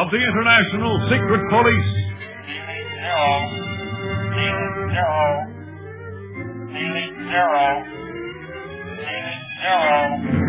of the International Secret Police. Zero.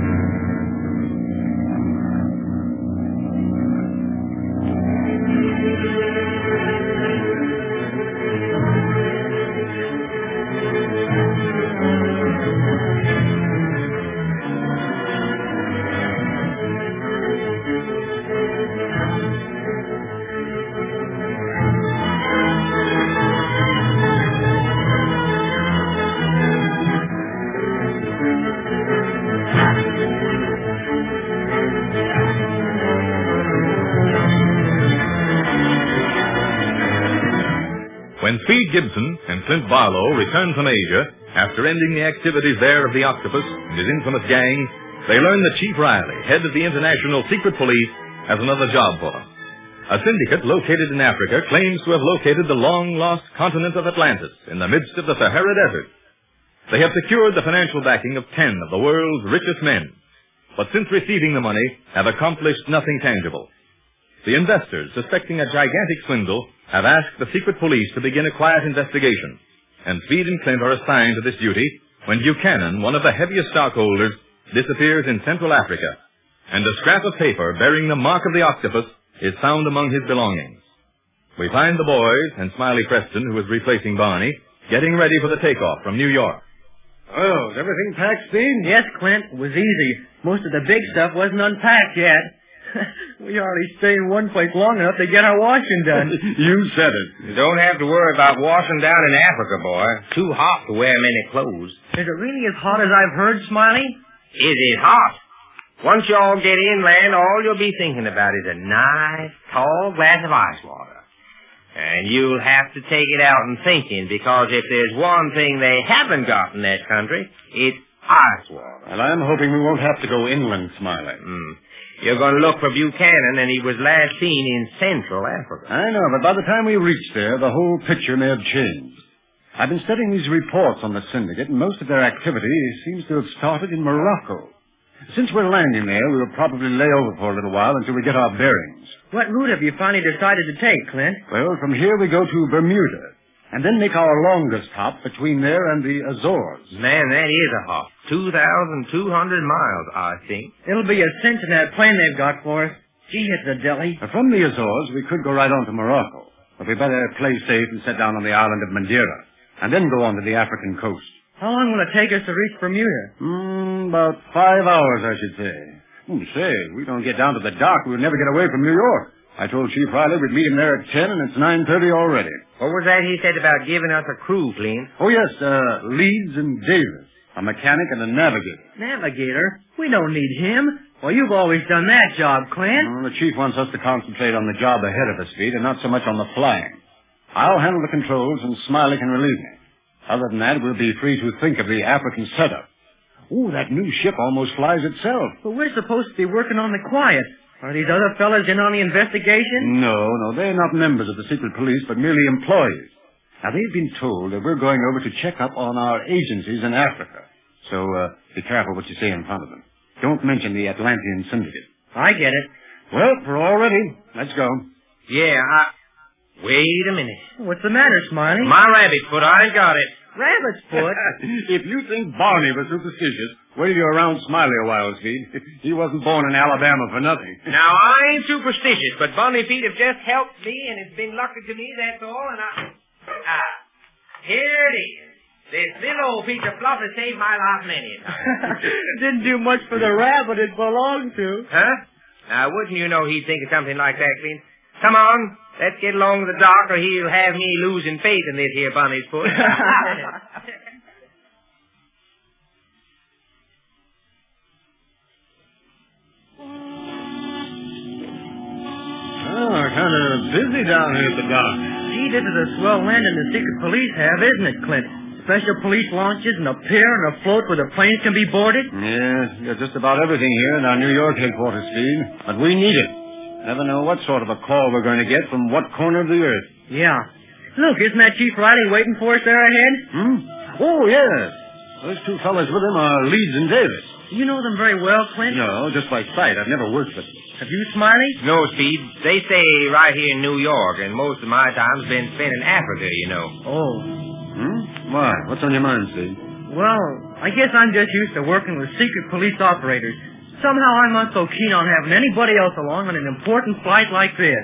When Speed Gibson and Clint Barlow returned from Asia, after ending the activities there of the Octopus and his infamous gang, they learned that Chief Riley, head of the International Secret Police, has another job for them. A syndicate located in Africa claims to have located the long-lost continent of Atlantis in the midst of the Sahara Desert. They have secured the financial backing of 10 of the world's richest men, but since receiving the money, have accomplished nothing tangible. The investors, suspecting a gigantic swindle, have asked the secret police to begin a quiet investigation, and Speed and Clint are assigned to this duty when Buchanan, one of the heaviest stockholders, disappears in Central Africa, and a scrap of paper bearing the mark of the octopus is found among his belongings. We find the boys and Smiley Preston, who is replacing Barney, getting ready for the takeoff from New York. Oh, is everything packed, Speed? Yes, Clint. It was easy. Most of the big stuff wasn't unpacked yet. We hardly stay in one place long enough to get our washing done. You said it. You don't have to worry about washing down in Africa, boy. Too hot to wear many clothes. Is it really as hot as I've heard, Smiley? It is hot. Once you all get inland, all you'll be thinking about is a nice, tall glass of ice water. And you'll have to take it out and thinking, because if there's one thing they haven't got in that country, it's ice water. Well, I'm hoping we won't have to go inland, Smiley. You're going to look for Buchanan, and he was last seen in Central Africa. I know, but by the time we reach there, the whole picture may have changed. I've been studying these reports on the syndicate, and most of their activity seems to have started in Morocco. Since we're landing there, we'll probably lay over for a little while until we get our bearings. What route have you finally decided to take, Clint? Well, from here we go to Bermuda, and then make our longest hop between there and the Azores. Man, that is a hop. 2,200 miles, I think. It'll be a cinch in that plane they've got for us. Gee, it's a deli. From the Azores, we could go right on to Morocco. But we better play safe and set down on the island of Madeira, and then go on to the African coast. How long will it take us to reach Bermuda? About 5 hours, I should say. Say, we don't get down to the dock, we'll never get away from New York. I told Chief Riley we'd meet him there at 10, and it's 9:30 already. What was that he said about giving us a crew, Clint? Oh, yes, Leeds and Davis. A mechanic and a navigator. Navigator? We don't need him. Well, you've always done that job, Clint. The chief wants us to concentrate on the job ahead of us, Speed, and not so much on the flying. I'll handle the controls, and Smiley can relieve me. Other than that, we'll be free to think of the African setup. Oh, that new ship almost flies itself. But we're supposed to be working on the quiet. Are these other fellas in on the investigation? No, they're not members of the secret police, but merely employees. Now, they've been told that we're going over to check up on our agencies in Africa. So, be careful what you say in front of them. Don't mention the Atlantean Syndicate. I get it. Well, we're all ready. Let's go. Yeah, Wait a minute. What's the matter, Smiley? My rabbit foot, I got it. Rabbit's foot? If you think Barney was superstitious, wait till you're around Smiley a while, Speed. He wasn't born in Alabama for nothing. Now, I ain't superstitious, but bunny feet have just helped me, and it's been lucky to me, that's all, and here it is. This little old piece of fluff has saved my life many a time. Didn't do much for the rabbit it belonged to. Huh? Now, wouldn't you know he'd think of something like that, Clint? Come on, let's get along to the dock, or he'll have me losing faith in this here bunny's foot. Kind of busy down here at the dock. Gee, this is a swell landing the secret police have, isn't it, Clint? Special police launches and a pier and a float where the planes can be boarded? Yeah, got just about everything here in our New York headquarters, Speed. But we need it. Never know what sort of a call we're going to get from what corner of the earth. Yeah. Look, isn't that Chief Riley waiting for us there ahead? Oh, yes. Those two fellas with him are Leeds and Davis. You know them very well, Clint? No, just by sight. I've never worked with them. Have you, Smiley? No, Speed. They stay right here in New York, and most of my time's been spent in Africa, you know. Oh. Why? What's on your mind, Steve? Well, I guess I'm just used to working with secret police operators. Somehow I'm not so keen on having anybody else along on an important flight like this.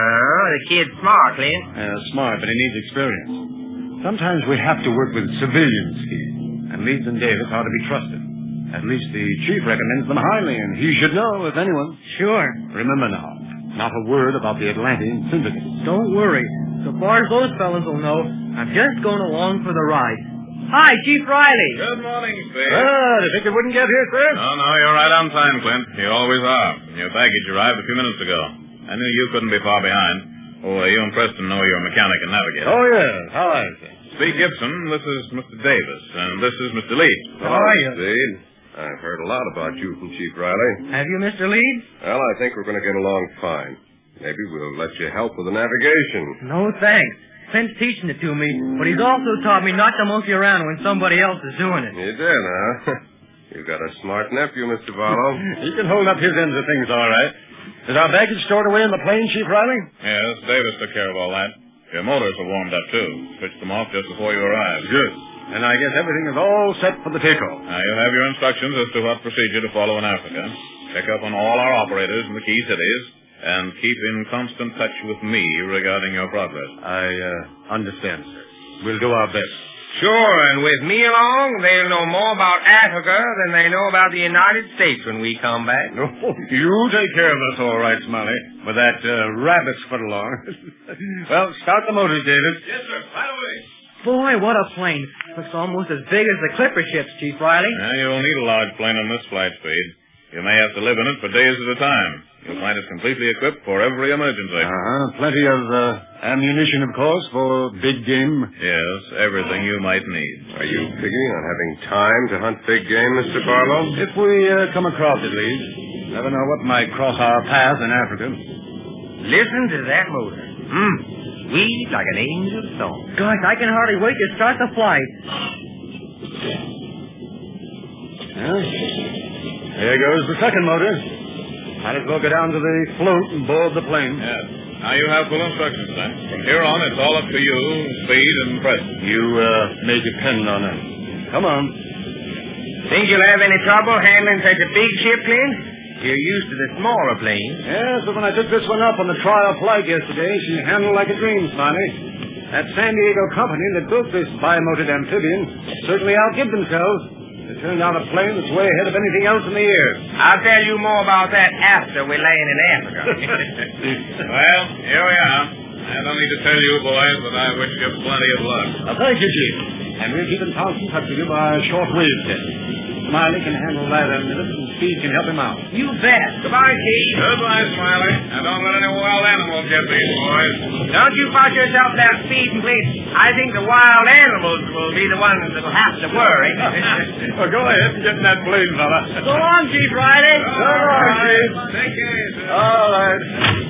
The kid's smart, Clint. Smart, but he needs experience. Sometimes we have to work with civilians, Steve. And Leeds and Davis ought to be trusted. At least the chief recommends them highly, and he should know, if anyone. Sure. Remember now, not a word about the Atlantean syndicate. Don't worry. So far as those fellas will know, I'm just going along for the ride. Hi, Chief Riley. Good morning, Steve. You think you wouldn't get here, sir? No, you're right on time, Clint. You always are. Your baggage arrived a few minutes ago. I knew you couldn't be far behind. Oh, you and Preston know your mechanic and navigator. Oh, yes. How are you, sir? Speed Gibson, this is Mr. Davis, and this is Mr. Leeds. How are you? Speed. I've heard a lot about you from Chief Riley. Have you, Mr. Leeds? Well, I think we're going to get along fine. Maybe we'll let you help with the navigation. No, thanks. Clint's teaching it to me, but he's also taught me not to monkey around when somebody else is doing it. You did, huh? You've got a smart nephew, Mr. Barlow. He can hold up his end of things all right. Is our baggage stored away in the plane, Chief Riley? Yes, Davis took care of all that. Your motors are warmed up, too. Switched them off just before you arrived. Good. And I guess everything is all set for the takeoff. Now, you have your instructions as to what procedure to follow in Africa. Pick up on all our operators in the key cities, and keep in constant touch with me regarding your progress. I understand, sir. We'll do our best. Sure, and with me along, they'll know more about Africa than they know about the United States when we come back. No, you take care of us all right, Smiley, with that rabbit's foot along. Well, start the motors, Davis. Yes, sir. Right away. Boy, what a plane. Looks almost as big as the clipper ships, Chief Riley. Now, you'll need a large plane on this flight, Speed. You may have to live in it for days at a time. You'll find it completely equipped for every emergency. Plenty of ammunition, of course, for big game. Yes, everything you might need. Are you figuring on having time to hunt big game, Mr. Barlow? If we come across it, Lee. Never know what might cross our path in Africa. Listen to that motor. Sweet like an angel's song. Gosh, I can hardly wait to start the flight. There goes the second motor. Might as well go down to the float and board the plane. Yes. Now you have full instructions, then. From here on, it's all up to you, Speed, and Preston. You may depend on us. Come on. Think you'll have any trouble handling such a big ship, Clint? You're used to the smaller planes. Yes, but when I took this one up on the trial flight yesterday, she handled like a dream, Smiley. That San Diego company that built this bimotored amphibian certainly outdid themselves. It turned out a plane that's way ahead of anything else in the air. I'll tell you more about that after we land in Africa. Well, here we are. I don't need to tell you, boys, that I wish you plenty of luck. Thank you, Chief. And we'll keep in constant touch with you by shortwave set. Smiley can handle that in a minute, and Speed can help him out. You bet. Goodbye, Chief. Goodbye, Smiley. And don't let any wild animals get these boys. Don't you fuss yourself down, Speed, and please. I think the wild animals will be the ones that'll have to worry. Well, go ahead and get in that plane, fella. So long, Chief Riley. So long, Chief. Take care, sir. All right.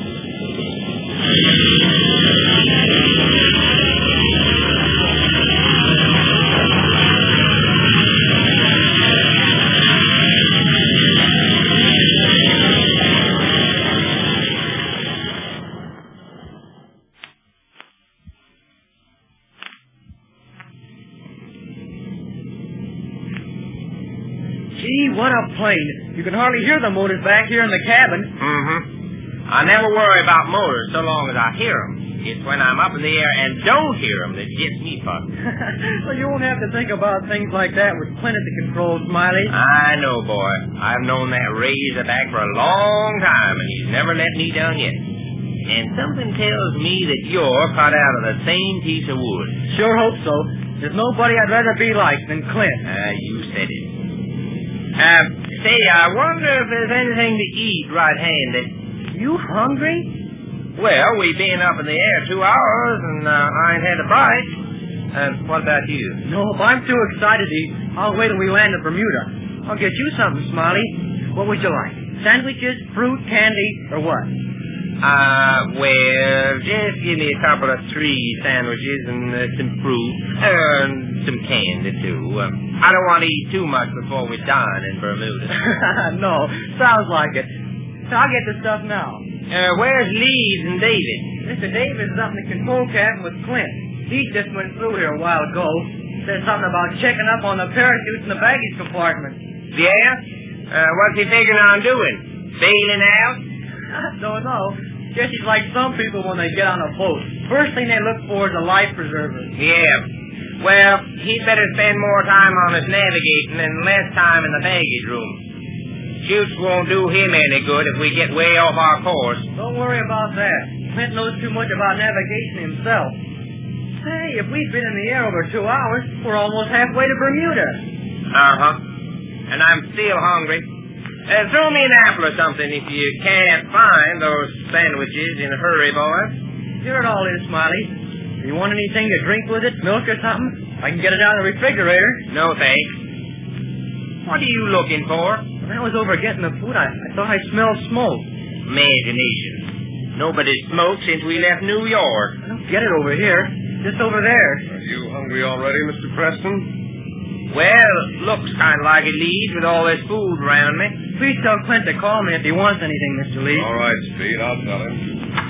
Gee, what a plane. You can hardly hear the motors back here in the cabin. I never worry about motors so long as I hear them. It's when I'm up in the air and don't hear them that gets me fucked. Well, you won't have to think about things like that with Clint at the controls, Smiley. I know, boy. I've known that Razorback for a long time, and he's never let me down yet. And something tells me that you're cut out of the same piece of wood. Sure hope so. There's nobody I'd rather be like than Clint. You said it. Say, I wonder if there's anything to eat right-handed. You hungry? Well, we've been up in the air 2 hours, and I ain't had a bite. What about you? No, if I'm too excited to eat, I'll wait till we land at Bermuda. I'll get you something, Smiley. What would you like? Sandwiches, fruit, candy, or what? Well, just give me a couple of 3 sandwiches and some fruit, and some candy, too. I don't want to eat too much before we dine in Bermuda. No, sounds like it. I'll get the stuff now. Where's Leeds and David? Mr. Davis is up in the control cabin with Clint. He just went through here a while ago. Said something about checking up on the parachutes in the baggage compartment. Yeah? What's he figuring on doing? Bailing out? I don't know. Guess he's like some people when they get on a boat. First thing they look for is a life preserver. Yeah. Well, he'd better spend more time on his navigating and less time in the baggage room. Chutes won't do him any good if we get way off our course. Don't worry about that. Clint knows too much about navigation himself. Hey, if we've been in the air over 2 hours, we're almost halfway to Bermuda. Uh-huh. And I'm still hungry. Throw me an apple or something if you can't find those sandwiches in a hurry, boys. Here it all is, Smiley. You want anything to drink with it, milk or something? I can get it out of the refrigerator. No, thanks. What are you looking for? When I was over getting the food, I thought I smelled smoke. Imagination. Nobody smoked since we left New York. I don't get it over here. Just over there. Are you hungry already, Mr. Preston? Well, looks kind of like it, Leeds, with all this food around me. Please tell Clint to call me if he wants anything, Mr. Leeds. All right, Speed. I'll tell him.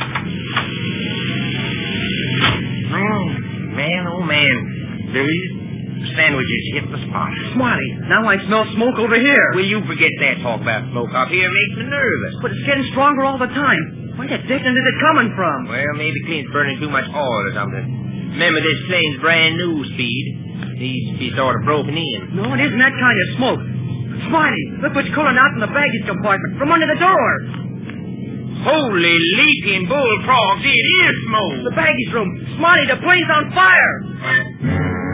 Man, oh, man. These sandwiches hit the spot. Smiley, now I smell smoke over here. Will you forget that talk about smoke up here? It makes me nervous. But it's getting stronger all the time. Where the dickens is it coming from? Well, maybe Clint's burning too much oil or something. Remember, this plane's brand new, Speed. Needs to be sort of broken in. No, it isn't that kind of smoke. Smiley, look what's calling out from the baggage compartment, from under the door. Holy leaping bullfrogs, it is smoke. The baggage room. Smiley, the plane's on fire.